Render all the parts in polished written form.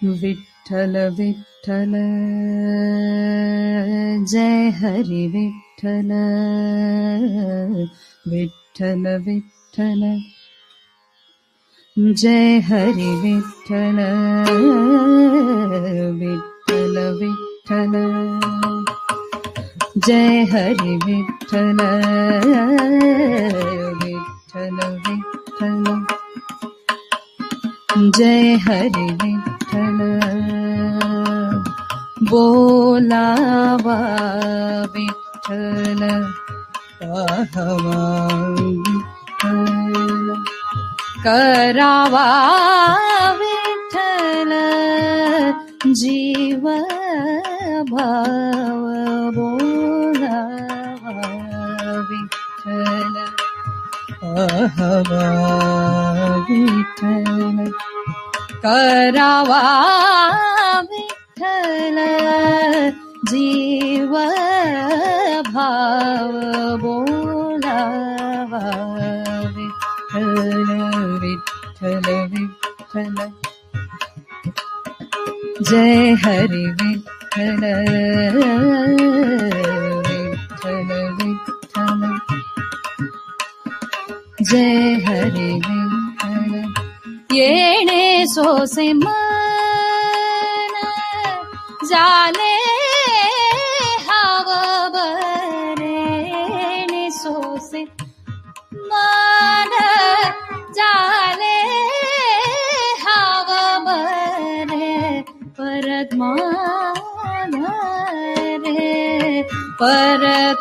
विठ्ठल विठ्ठल जय हरी विठ्ठल विठ्ठल विठ्ठल जय हरी विठ्ठल विठ्ठल विठ्ठल जय हरी विठ्ठल विठ्ठल विठ्ठल जय हरी विठ्ठल बोलावा विठ्ठल पाहावा विठ्ठल करावा विठ्ठल जीव भाव बोलावा विठ्ठल पाहावा विठ्ठल करावा विठ्ठल जीव भाव बोलावा विठ्ठल विठ्ठल विठ्ठल जय हरी विठ्ठल विठ्ठल विठ्ठल जय हरी विठ्ठल येणे सोसे मन जाले हाव बरे सोसे मन जाले हाव बरे परत माघरे परत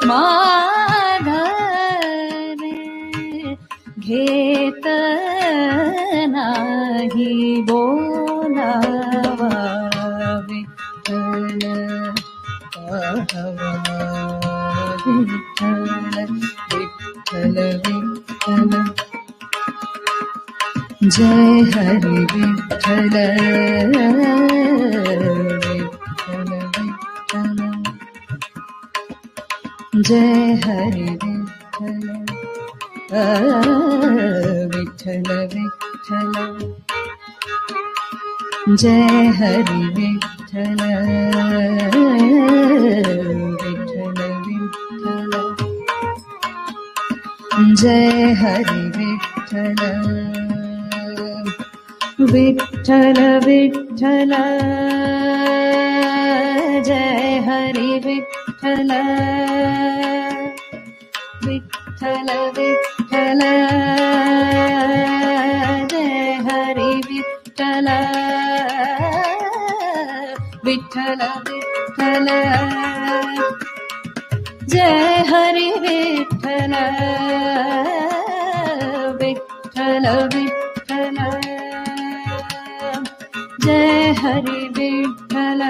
माघरे घेत नाही बोलावा विठ्ठल पाहावा विठ्ठल विठ्ठल विठ्ठल जय हरी विठ्ठल विठ्ठल विठ्ठल जय हरी विठ्ठल विठ्ठल विठ्ठल जय हरी विठ्ठल विठ्ठल विठ्ठल जय हरी विठ्ठल विठ्ठल विठ्ठल जय हरी विठ्ठल विठ्ठल विठ्ठल जय हरी विठ्ठल विठ्ठल विठ्ठल जय हरी विठ्ठल विठ्ठल विठ्ठल जय हरी विठ्ठल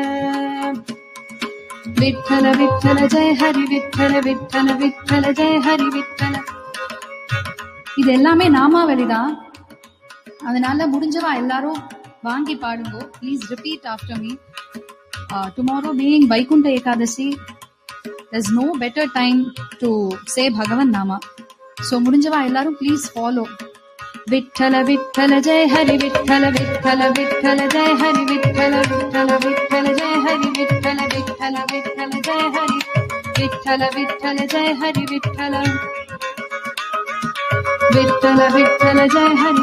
विठ्ठल विठ्ठल जय हरि विठ्ठल विठ्ठल विठ्ठल जय हरि विठ्ठल. இது எல்லாமே நாமாவளி தான். அதனால முடிஞ்சவா எல்லாரும் வாங்கி பாடுங்க. Please repeat after me. Tomorrow being Vaikuntha Ekadasi, there's no better time to say Bhagavan Nama. So முடிஞ்சவா எல்லாரும் ப்ளீஸ் ஃபாலோ. विठ्ठल विठ्ठल जय हरि विठ्ठल विठ्ठल विठ्ठल जय हरि विठ्ठल विठ्ठल विठ्ठल जय हरि विठ्ठल विठ्ठल विठ्ठल जय हरि विठ्ठल विठ्ठल जय हरि विठ्ठल विठ्ठल विठ्ठल जय हरि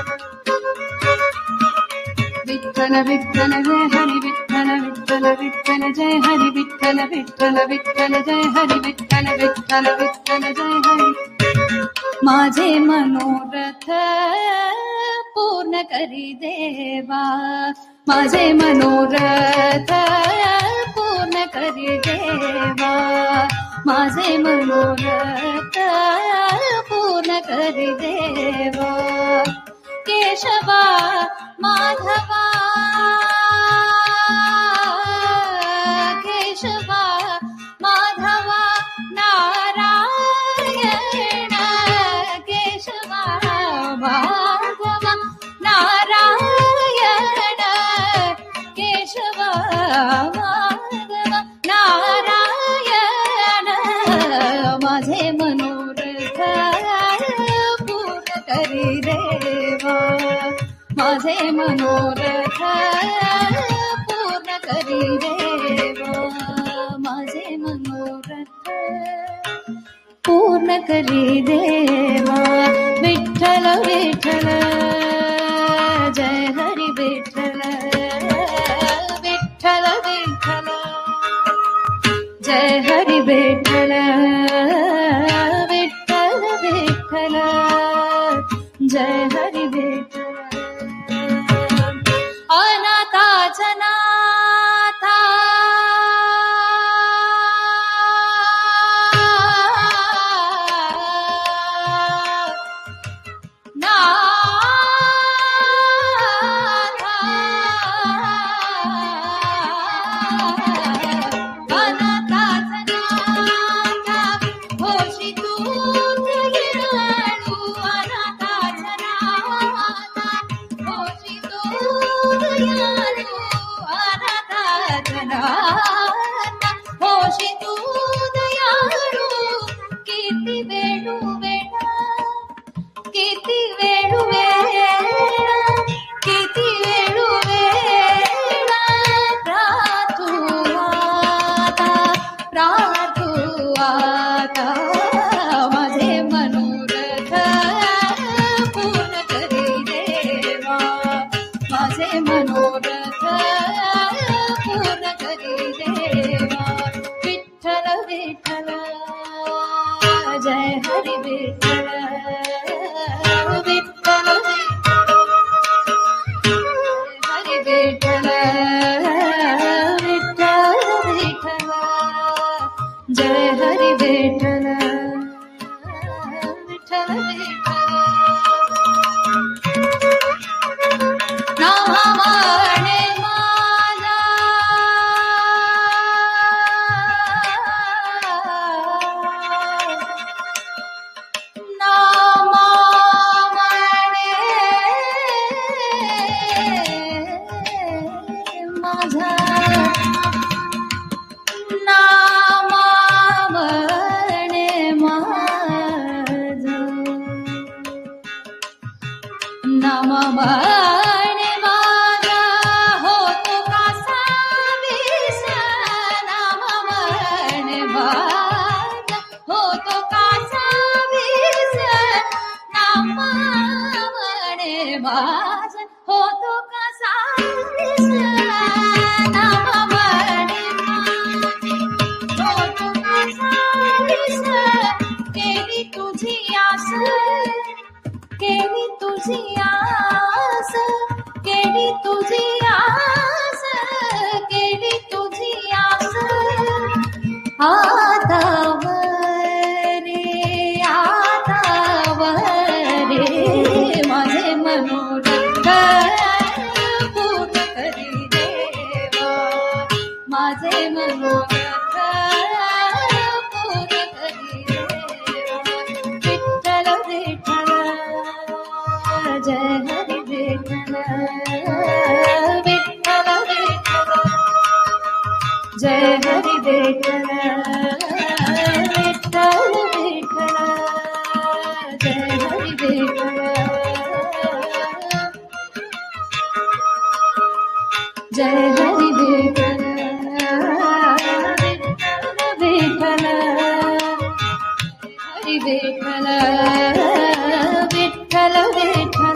विठ्ठल विठ्ठल जय हरि विठ्ठल विठ्ठल विठ्ठल जय हरि विठ्ठल विठ्ठल विठ्ठल जय हरि विठ्ठल विठ्ठल विठ्ठल जय हरि. माझे मनोरथ पूर्ण करी देवा, माझे मनोरथ पूर्ण करी देवा, माझे मनोरथ पूर्ण करी देवा. केशवा माधवा केशवा माधवा नारायण केशवा माधवा नारायण केशवा माधवा नारायण. माझे मनोरथ पूर्ण करी देवा, माझे मनोरथ पूर्ण करी देवा, माझे मनोरथ पूर्ण करी देवा. विठ्ठल विठ्ठल जय हरी विठ्ठल, विठ्ठल विठ्ठल जय हरी विठ्ठल, विठ्ठल विठ्ठल जय हरी विठ्ठल. अनाथाचा नाथा होशी तू दयाळू, किती वेळू वेळा, किती वेळू वेळा, किती वेळू वेळा प्रार्थू आता, प्रार्थू आता. माझे मनोरथ पूर्ण करी देवा, माझे मनोरथ पूर्ण करी देवा. विठ्ठल विठ्ठल जय हरी विठ्ठल, विठ्ठल हरी विठ्ठल, विठ्ठल विठ्ठल जय हरी विठ्ठल, विठ्ठल विठ्ठल. नामाने माझा नामाने माझा, नामाने माझा, नामाने माझा होतो कासा विष, नामाने माझा होतो कासा विष, नामाने माझा होतो कासा विष, नामाने माझा होतो कासा विष. केली तुझी आस, केली तुझी आस, केली तुझी आस, केली तुझी आस. आता वरे, आता वरे माझे मनोरथ पूर्ण करी देवा, माझे मनोरथ पूर्ण करी देवा. विठ्ठल विठ्ठल जय हरी विठ्ठल, विठ्ठल विठ्ठल जय हरी विठ्ठल, विठ्ठल विठ्ठल जय हरी विठ्ठल, जय हरी विठ्ठल, विठ्ठल हरी विठ्ठल, विठ्ठल विठ्ठल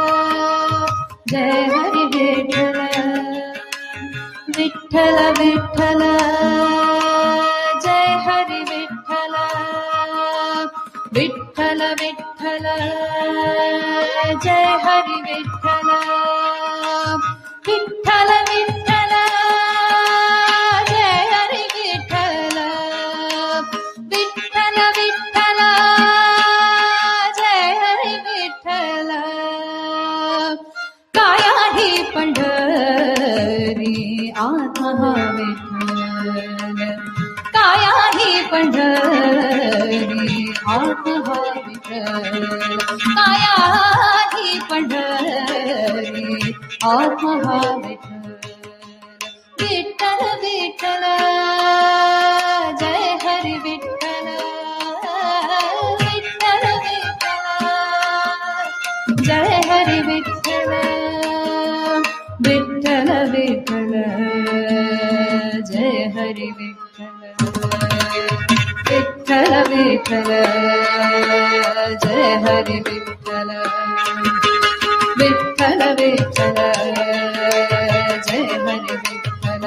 जय हरी विठ्ठल, विठ्ठल विठ्ठल जय हरी विठ्ठल, विठ्ठल विठ्ठल जय हरी विठ्ठल, विठ्ठल विठ्ठल जय हरी विठ्ठल, विठ्ठल विठ्ठल जय हरी विठ्ठल. काया ही पंढरी आत्मा विठ्ठल, काया ही पंढरी आत्मा विठ्ठल, काया ही पंढरी आत्मा विठ्ठल. विठ्ठल विठ्ठल जय हरी विठ्ठल, विठ्ठल विठ्ठल जय हरी विठ्ठल. ವಿಠಲ ಜಯ ಹರಿ ವಿಠಲ ವಿಠಲ ವಿಠಲ ಜಯ ಹರಿ ವಿಠಲ ವಿಠಲ ವಿಠಲ ಜಯ ಹರಿ ವಿಠಲ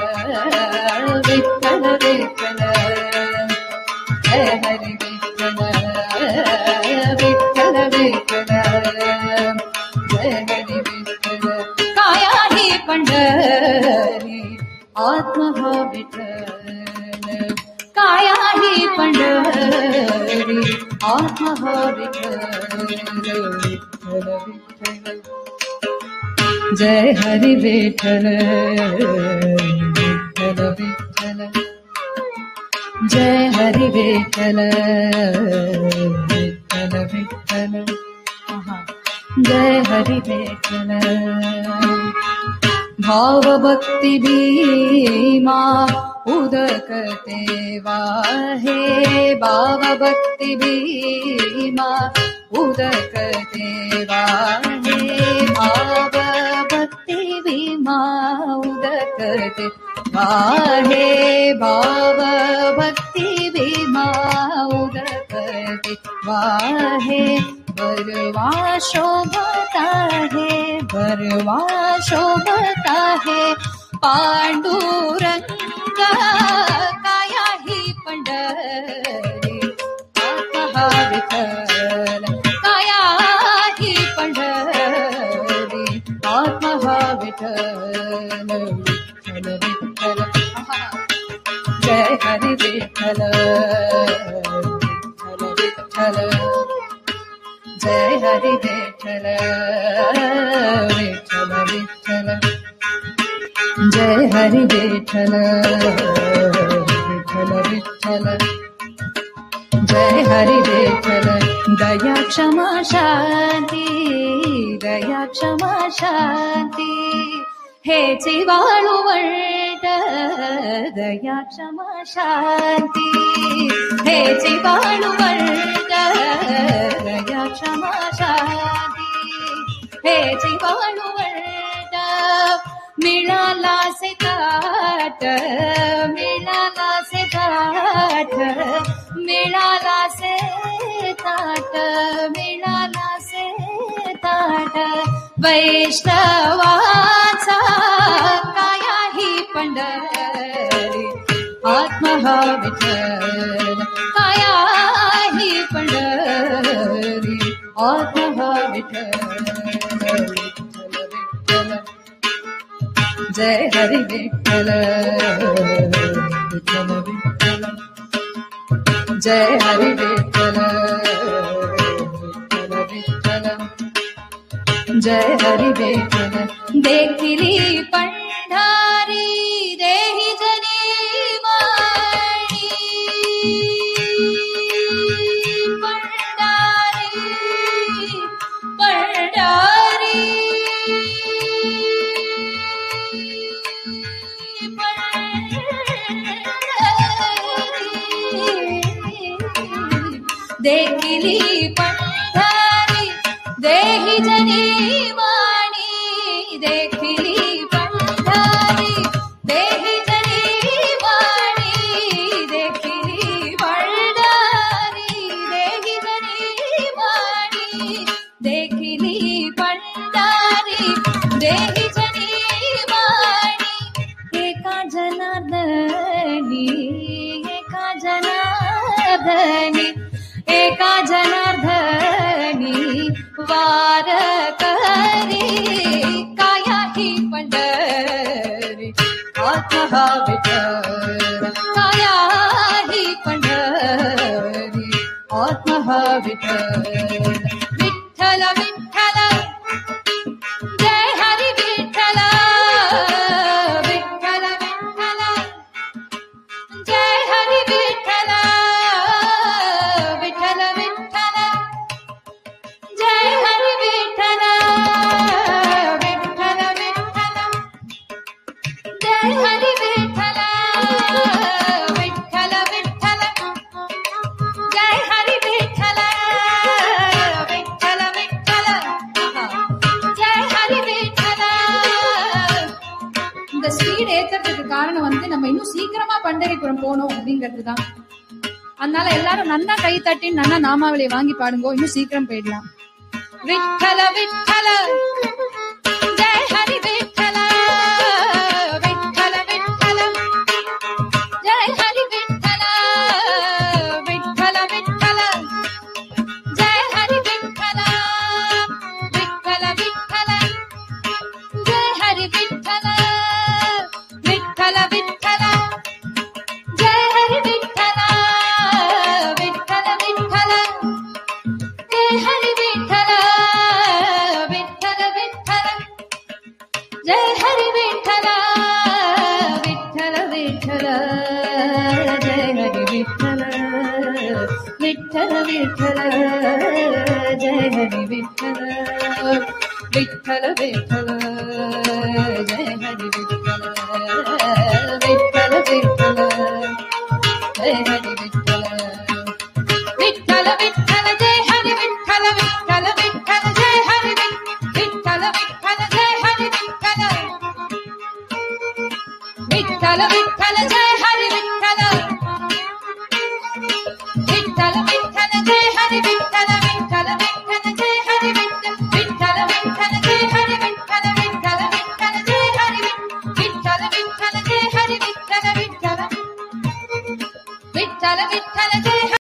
ವಿಠಲ ವಿಠಲ ಜಯ ಹರಿ ವಿಠಲ ವಿಠಲ ವಿಠಲ ಜಯ ಹರಿ ವಿಠಲ ಕಾಯ ಹಿ पंढरी आत्मा हा विठ्ठल काया ही पंढरी आत्मा हा विठ्ठल विठ्ठल विठ्ठल जय हरि विठ्ठल विठ्ठल विठ्ठल जय हरि विठ्ठल विठ्ठल विठ्ठल जय हरि विठ्ठल भाव भक्ति भीमा उदकते वाहे भाव भक्ति भीमा उदकते वाहे भाव भक्ति भीमा उदकते वाहे भाव भक्ति भीमा उदकते वाहे बरवा शोभता है बरवा शोभता है पांडुरंगा काया ही पंढरी आत्मा विठ्ठल काया ही पंढरी आत्मा विठ्ठल विठ्ठल विठ्ठल जय हरि विठ्ठल विठ्ठल विठ्ठल जय हरि विठ्ठल विठ्ठल विठ्ठल जय हरि विठ्ठल विठ्ठल विठ्ठल जय हरि विठ्ठल दया क्षमा शांति दया क्षमा शांति हे चिवाळुवंट दया क्षमा शांति हे चिवाळुवंट दया क्षमा शांति हे चिवाळुवंट मिळाला से ताट मिळाला से ताट मिळाला से ताट मिळाला से ताट वैष्णवाचा काया ही पंढरी आत्मा हा विठ्ठल काया ही पंढरी आत्मा हा विठ्ठल विठ्ठल विठ्ठल जय हरि विठ्ठल विठ्ठल विठ्ठल जय हरि विठ्ठल विठ्ठल विठ्ठल जय हरि विठ्ठल देखिली पंढरी देहि जनी माळी पंढरी पंढरी देखिली पंढरी देहि जनी माणी देखिली पंढरी देहि जनी माणी देखिली पंढरी देहि जनी माणी देखिली पंढरी देहि जनी माणी एका जनार्दनी एका जनार्दनी एका जनार्दनी वार करी काया ही पंढरी आत्मा विठ्ठल काया ही पंढरी आत्मा विठ्ठल विठ्ठल विठ्ठल जय हरि विठ्ठल विठ्ठल विठ्ठल जय हरि विठ्ठल विठ्ठल विठ्ठल जय हरि विठ्ठल विठ्ठल विठ्ठल जय हरि विठ्ठल विठ्ठल विठ्ठल जय हरि विठ्ठल நம்ம இன்னும் சீக்கிரமா பண்டரிபுரம் போனோம் அப்படிங்கிறதுதான். அதனால எல்லாரும் நன்னா கை தட்டி நன்னா நாமாவளியை வாங்கி பாடுங்க, இன்னும் சீக்கிரம் போயிடலாம். விட்டல விட்டல ஜெய ஹரி விட்டல, விட்டல விட்டல ஜெய ஹரி விட்டல, விட்டல விட்டல ஜெய ஹரி விட்டல, விட்டல விட்டல ஜெய ஹரி விட்டல, விட்டல விட்டல ஜெய ஹரி விட்டல, விட்டல விட்டல ಜಯ ಹರಿ ವಿಠಲ, ವಿಠಲ ವಿಠಲ ಜಯ ಹರಿ ವಿಠಲ, ವಿಠಲ ವಿಠಲ ಜಯ ಹರಿ ವಿಠಲ, ವಿಠಲ ವಿಠಲ ಜಯ ಹರಿ ವಿಠಲ, ವಿಠಲ ವಿಠಲ ಜಯ ಹರಿ ವಿಠಲ, ವಿಠಲ ವಿಠಲ ಜಯ ಹರಿ ವಿಠಲ, ವಿಠಲ ವಿಠಲ ಜಯ ಹರಿ ವಿಠಲ, ವಿಠಲ ವಿಠಲ ಜಯ ಹರಿ ವಿಠಲ, ವಿಠಲ ಜಯ ಹರಿ ವಿಠಲ, ವಿಠಲ ವಿಠಲ ಜಯ ಹರಿ ವಿಠಲ.